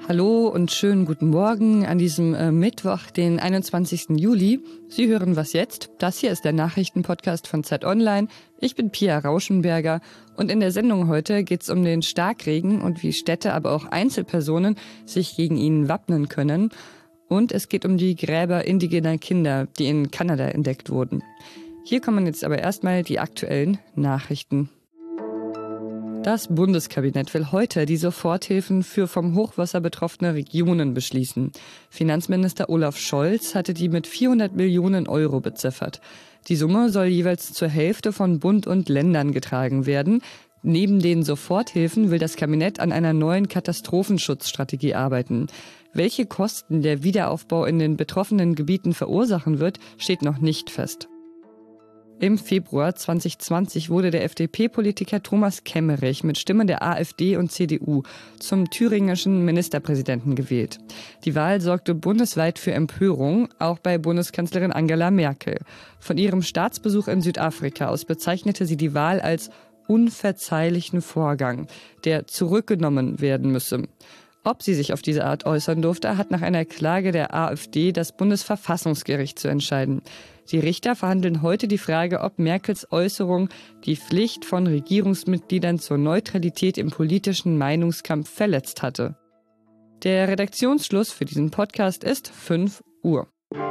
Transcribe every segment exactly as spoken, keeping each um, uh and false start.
Hallo und schönen guten Morgen an diesem äh, Mittwoch, den einundzwanzigsten Juli. Sie hören Was jetzt? Das hier ist der Nachrichtenpodcast von Zeit Online. Ich bin Pia Rauschenberger und in der Sendung heute geht es um den Starkregen und wie Städte, aber auch Einzelpersonen sich gegen ihn wappnen können. Und es geht um die Gräber indigener Kinder, die in Kanada entdeckt wurden. Hier kommen jetzt aber erstmal die aktuellen Nachrichten. Das Bundeskabinett will heute die Soforthilfen für vom Hochwasser betroffene Regionen beschließen. Finanzminister Olaf Scholz hatte die mit vierhundert Millionen Euro beziffert. Die Summe soll jeweils zur Hälfte von Bund und Ländern getragen werden. Neben den Soforthilfen will das Kabinett an einer neuen Katastrophenschutzstrategie arbeiten. Welche Kosten der Wiederaufbau in den betroffenen Gebieten verursachen wird, steht noch nicht fest. Im Februar zweitausendzwanzig wurde der F D P-Politiker Thomas Kemmerich mit Stimmen der AfD und C D U zum thüringischen Ministerpräsidenten gewählt. Die Wahl sorgte bundesweit für Empörung, auch bei Bundeskanzlerin Angela Merkel. Von ihrem Staatsbesuch in Südafrika aus bezeichnete sie die Wahl als unverzeihlichen Vorgang, der zurückgenommen werden müsse. Ob sie sich auf diese Art äußern durfte, hat nach einer Klage der AfD das Bundesverfassungsgericht zu entscheiden. Die Richter verhandeln heute die Frage, ob Merkels Äußerung die Pflicht von Regierungsmitgliedern zur Neutralität im politischen Meinungskampf verletzt hatte. Der Redaktionsschluss für diesen Podcast ist fünf Uhr.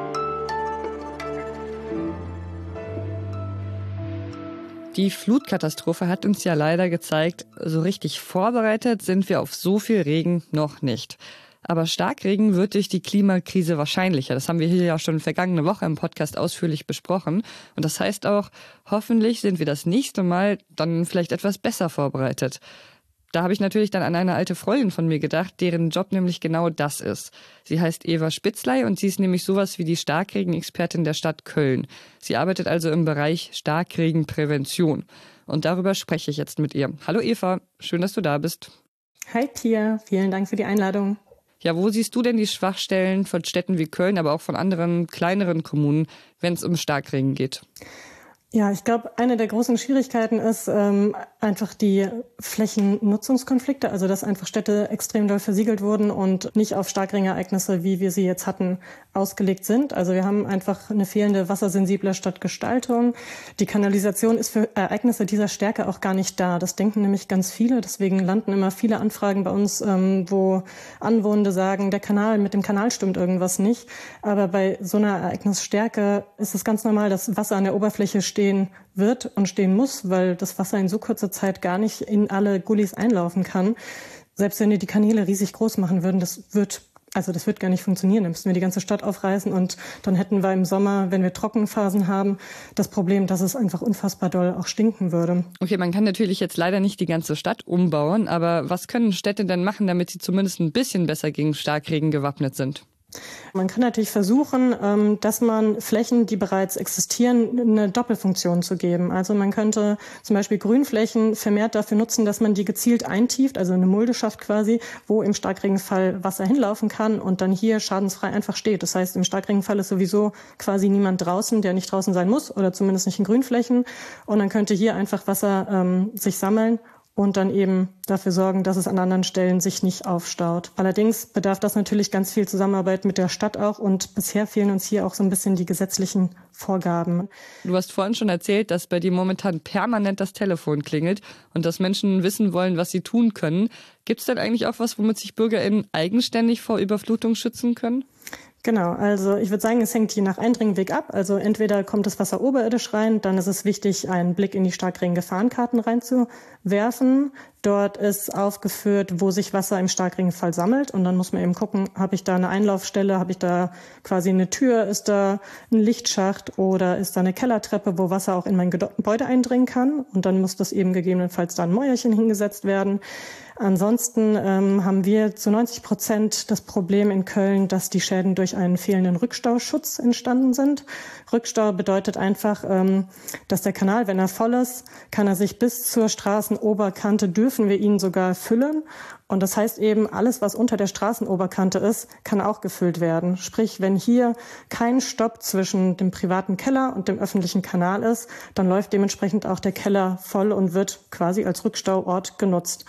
Die Flutkatastrophe hat uns ja leider gezeigt, so richtig vorbereitet sind wir auf so viel Regen noch nicht. Aber Starkregen wird durch die Klimakrise wahrscheinlicher. Das haben wir hier ja schon vergangene Woche im Podcast ausführlich besprochen. Und das heißt auch, hoffentlich sind wir das nächste Mal dann vielleicht etwas besser vorbereitet. Da habe ich natürlich dann an eine alte Freundin von mir gedacht, deren Job nämlich genau das ist. Sie heißt Eva Spitzley und sie ist nämlich sowas wie die Starkregenexpertin der Stadt Köln. Sie arbeitet also im Bereich Starkregenprävention. Und darüber spreche ich jetzt mit ihr. Hallo Eva, schön, dass du da bist. Hi Pia, vielen Dank für die Einladung. Ja, wo siehst du denn die Schwachstellen von Städten wie Köln, aber auch von anderen kleineren Kommunen, wenn es um Starkregen geht? Ja, ich glaube, eine der großen Schwierigkeiten ist ähm, einfach die Flächennutzungskonflikte, also dass einfach Städte extrem doll versiegelt wurden und nicht auf Starkregenereignisse, wie wir sie jetzt hatten, ausgelegt sind. Also wir haben einfach eine fehlende wassersensible Stadtgestaltung. Die Kanalisation ist für Ereignisse dieser Stärke auch gar nicht da. Das denken nämlich ganz viele. Deswegen landen immer viele Anfragen bei uns, ähm, wo Anwohner sagen, der Kanal, mit dem Kanal stimmt irgendwas nicht. Aber bei so einer Ereignisstärke ist es ganz normal, dass Wasser an der Oberfläche steht, wird und stehen muss, weil das Wasser in so kurzer Zeit gar nicht in alle Gullis einlaufen kann. Selbst wenn wir die Kanäle riesig groß machen würden, das wird, also das wird gar nicht funktionieren. Dann müssten wir die ganze Stadt aufreißen und dann hätten wir im Sommer, wenn wir Trockenphasen haben, das Problem, dass es einfach unfassbar doll auch stinken würde. Okay, man kann natürlich jetzt leider nicht die ganze Stadt umbauen, aber was können Städte denn machen, damit sie zumindest ein bisschen besser gegen Starkregen gewappnet sind? Man kann natürlich versuchen, dass man Flächen, die bereits existieren, eine Doppelfunktion zu geben. Also man könnte zum Beispiel Grünflächen vermehrt dafür nutzen, dass man die gezielt eintieft, also eine Mulde schafft quasi, wo im Starkregenfall Wasser hinlaufen kann und dann hier schadensfrei einfach steht. Das heißt, im Starkregenfall ist sowieso quasi niemand draußen, der nicht draußen sein muss oder zumindest nicht in Grünflächen. Und dann könnte hier einfach Wasser ähm, sich sammeln und dann eben dafür sorgen, dass es an anderen Stellen sich nicht aufstaut. Allerdings bedarf das natürlich ganz viel Zusammenarbeit mit der Stadt auch und bisher fehlen uns hier auch so ein bisschen die gesetzlichen Vorgaben. Du hast vorhin schon erzählt, dass bei dir momentan permanent das Telefon klingelt und dass Menschen wissen wollen, was sie tun können. Gibt es denn eigentlich auch was, womit sich BürgerInnen eigenständig vor Überflutung schützen können? Genau, also ich würde sagen, es hängt je nach Eindringweg ab. Also entweder kommt das Wasser oberirdisch rein, dann ist es wichtig, einen Blick in die Starkregen-Gefahrenkarten reinzuwerfen. Dort ist aufgeführt, wo sich Wasser im Starkregenfall sammelt. Und dann muss man eben gucken, habe ich da eine Einlaufstelle, habe ich da quasi eine Tür, ist da ein Lichtschacht oder ist da eine Kellertreppe, wo Wasser auch in mein Gebäude eindringen kann. Und dann muss das eben gegebenenfalls da ein Mäuerchen hingesetzt werden. Ansonsten ähm, haben wir zu neunzig Prozent das Problem in Köln, dass die Schäden durch einen fehlenden Rückstauschutz entstanden sind. Rückstau bedeutet einfach, ähm, dass der Kanal, wenn er voll ist, kann er sich bis zur Straßenoberkante, dürfen wir ihn sogar füllen. Und das heißt eben, alles, was unter der Straßenoberkante ist, kann auch gefüllt werden. Sprich, wenn hier kein Stopp zwischen dem privaten Keller und dem öffentlichen Kanal ist, dann läuft dementsprechend auch der Keller voll und wird quasi als Rückstauort genutzt.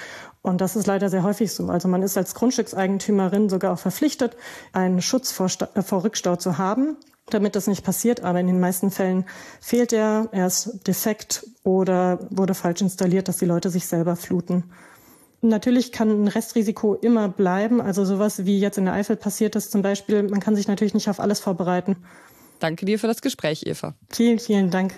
Und das ist leider sehr häufig so. Also man ist als Grundstückseigentümerin sogar auch verpflichtet, einen Schutz vor, Sta- äh, vor Rückstau zu haben, damit das nicht passiert. Aber in den meisten Fällen fehlt er, er ist defekt oder wurde falsch installiert, dass die Leute sich selber fluten. Natürlich kann ein Restrisiko immer bleiben. Also sowas wie jetzt in der Eifel passiert ist zum Beispiel, man kann sich natürlich nicht auf alles vorbereiten. Danke dir für das Gespräch, Eva. Vielen, vielen Dank.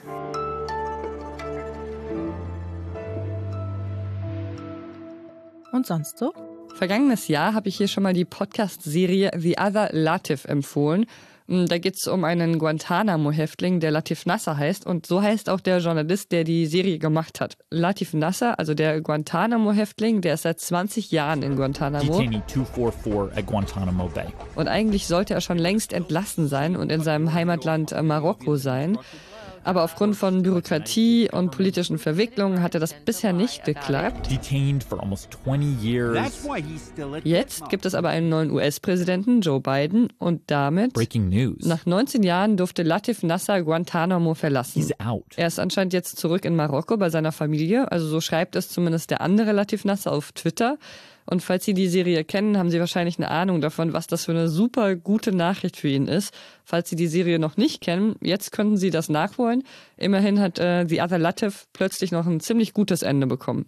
Und sonst so? Vergangenes Jahr habe ich hier schon mal die Podcast-Serie The Other Latif empfohlen. Da geht es um einen Guantanamo-Häftling, der Latif Nasser heißt. Und so heißt auch der Journalist, der die Serie gemacht hat. Latif Nasser, also der Guantanamo-Häftling, der ist seit zwanzig Jahren in Guantanamo. Detainee two forty-four at Guantanamo Bay. Und eigentlich sollte er schon längst entlassen sein und in seinem Heimatland Marokko sein. Aber aufgrund von Bürokratie und politischen Verwicklungen hat er das bisher nicht geklappt. Detained for almost twenty years. Jetzt gibt es aber einen neuen U S-Präsidenten, Joe Biden, und damit, Breaking news. nach neunzehn Jahren durfte Latif Nasser Guantanamo verlassen. He's out. Er ist anscheinend jetzt zurück in Marokko bei seiner Familie, also so schreibt es zumindest der andere Latif Nasser auf Twitter. Und falls Sie die Serie kennen, haben Sie wahrscheinlich eine Ahnung davon, was das für eine super gute Nachricht für ihn ist. Falls Sie die Serie noch nicht kennen, jetzt könnten Sie das nachholen. Immerhin hat äh, The Other Latif plötzlich noch ein ziemlich gutes Ende bekommen.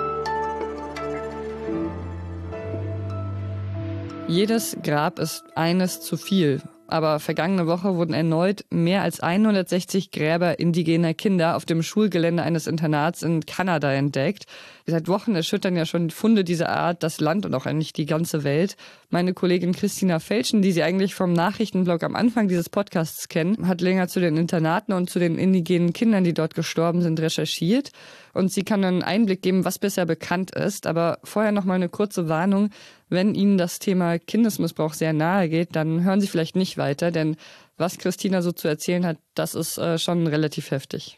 Jedes Grab ist eines zu viel. Aber vergangene Woche wurden erneut mehr als hundertsechzig Gräber indigener Kinder auf dem Schulgelände eines Internats in Kanada entdeckt. Seit Wochen erschüttern ja schon Funde dieser Art das Land und auch eigentlich die ganze Welt. Meine Kollegin Christina Felschen, die Sie eigentlich vom Nachrichtenblog am Anfang dieses Podcasts kennen, hat länger zu den Internaten und zu den indigenen Kindern, die dort gestorben sind, recherchiert. Und sie kann einen Einblick geben, was bisher bekannt ist. Aber vorher noch mal eine kurze Warnung. Wenn Ihnen das Thema Kindesmissbrauch sehr nahe geht, dann hören Sie vielleicht nicht weiter. Denn was Christina so zu erzählen hat, das ist äh, schon relativ heftig.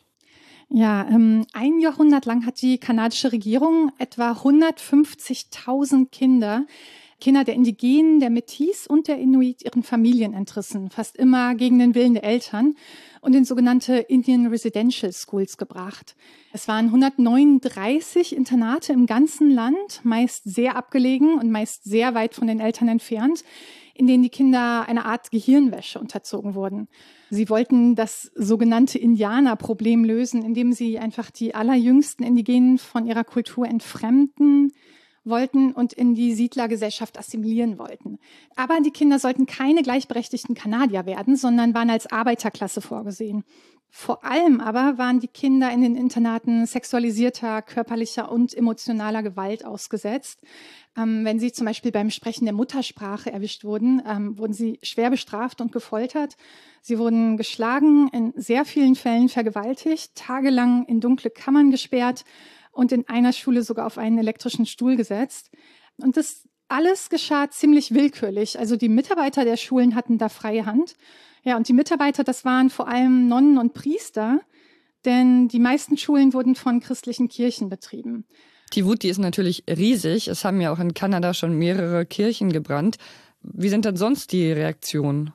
Ja, ähm, ein Jahrhundert lang hat die kanadische Regierung etwa hundertfünfzigtausend Kinder, Kinder der Indigenen, der Métis und der Inuit ihren Familien entrissen, fast immer gegen den Willen der Eltern und in sogenannte Indian Residential Schools gebracht. Es waren hundertneununddreißig Internate im ganzen Land, meist sehr abgelegen und meist sehr weit von den Eltern entfernt, in denen die Kinder eine Art Gehirnwäsche unterzogen wurden. Sie wollten das sogenannte Indianerproblem lösen, indem sie einfach die allerjüngsten Indigenen von ihrer Kultur entfremden wollten und in die Siedlergesellschaft assimilieren wollten. Aber die Kinder sollten keine gleichberechtigten Kanadier werden, sondern waren als Arbeiterklasse vorgesehen. Vor allem aber waren die Kinder in den Internaten sexualisierter, körperlicher und emotionaler Gewalt ausgesetzt. Ähm, wenn sie zum Beispiel beim Sprechen der Muttersprache erwischt wurden, ähm, wurden sie schwer bestraft und gefoltert. Sie wurden geschlagen, in sehr vielen Fällen vergewaltigt, tagelang in dunkle Kammern gesperrt und in einer Schule sogar auf einen elektrischen Stuhl gesetzt. Und das alles geschah ziemlich willkürlich. Also die Mitarbeiter der Schulen hatten da freie Hand. Ja, und die Mitarbeiter, das waren vor allem Nonnen und Priester, denn die meisten Schulen wurden von christlichen Kirchen betrieben. Die Wut, die ist natürlich riesig. Es haben ja auch in Kanada schon mehrere Kirchen gebrannt. Wie sind denn sonst die Reaktionen?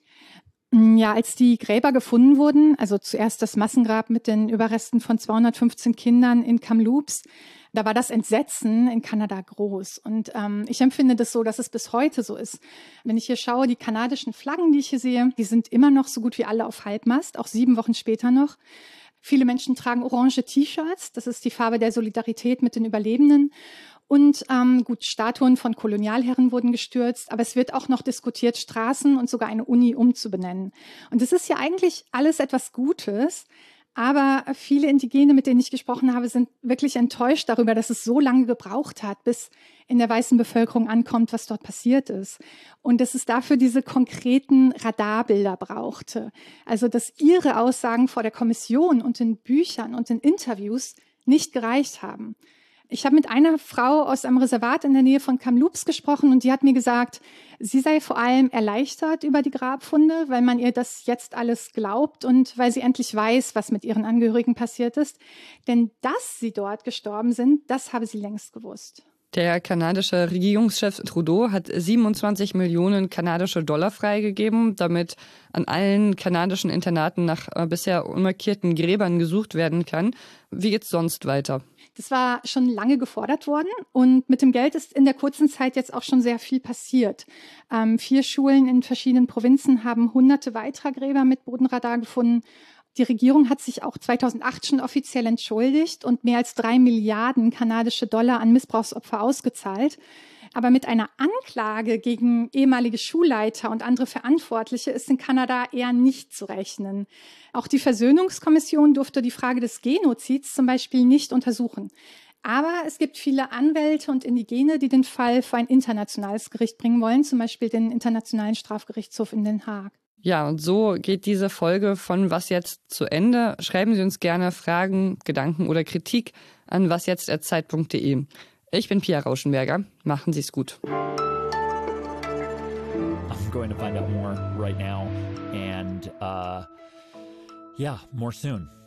Ja, als die Gräber gefunden wurden, also zuerst das Massengrab mit den Überresten von zweihundertfünfzehn Kindern in Kamloops, da war das Entsetzen in Kanada groß. Und ähm, ich empfinde das so, dass es bis heute so ist. Wenn ich hier schaue, die kanadischen Flaggen, die ich hier sehe, die sind immer noch so gut wie alle auf Halbmast, auch sieben Wochen später noch. Viele Menschen tragen orange T-Shirts, das ist die Farbe der Solidarität mit den Überlebenden. Und ähm, gut, Statuen von Kolonialherren wurden gestürzt, aber es wird auch noch diskutiert, Straßen und sogar eine Uni umzubenennen. Und das ist ja eigentlich alles etwas Gutes, aber viele Indigene, mit denen ich gesprochen habe, sind wirklich enttäuscht darüber, dass es so lange gebraucht hat, bis in der weißen Bevölkerung ankommt, was dort passiert ist. Und dass es dafür diese konkreten Radarbilder brauchte. Also, dass ihre Aussagen vor der Kommission und in Büchern und in Interviews nicht gereicht haben. Ich habe mit einer Frau aus einem Reservat in der Nähe von Kamloops gesprochen und die hat mir gesagt, sie sei vor allem erleichtert über die Grabfunde, weil man ihr das jetzt alles glaubt und weil sie endlich weiß, was mit ihren Angehörigen passiert ist. Denn dass sie dort gestorben sind, das habe sie längst gewusst. Der kanadische Regierungschef Trudeau hat siebenundzwanzig Millionen kanadische Dollar freigegeben, damit an allen kanadischen Internaten nach äh, bisher unmarkierten Gräbern gesucht werden kann. Wie geht's sonst weiter? Das war schon lange gefordert worden und mit dem Geld ist in der kurzen Zeit jetzt auch schon sehr viel passiert. Ähm, vier Schulen in verschiedenen Provinzen haben hunderte weiterer Gräber mit Bodenradar gefunden. Die Regierung hat sich auch zweitausendacht schon offiziell entschuldigt und mehr als drei Milliarden kanadische Dollar an Missbrauchsopfer ausgezahlt. Aber mit einer Anklage gegen ehemalige Schulleiter und andere Verantwortliche ist in Kanada eher nicht zu rechnen. Auch die Versöhnungskommission durfte die Frage des Genozids zum Beispiel nicht untersuchen. Aber es gibt viele Anwälte und Indigene, die den Fall vor ein internationales Gericht bringen wollen, zum Beispiel den Internationalen Strafgerichtshof in Den Haag. Ja, und so geht diese Folge von Was jetzt zu Ende. Schreiben Sie uns gerne Fragen, Gedanken oder Kritik an wasjetzt at zeit punkt de. Ich bin Pia Rauschenberger. Machen Sie es gut. I'm going to find out more right now. And uh, yeah, more soon.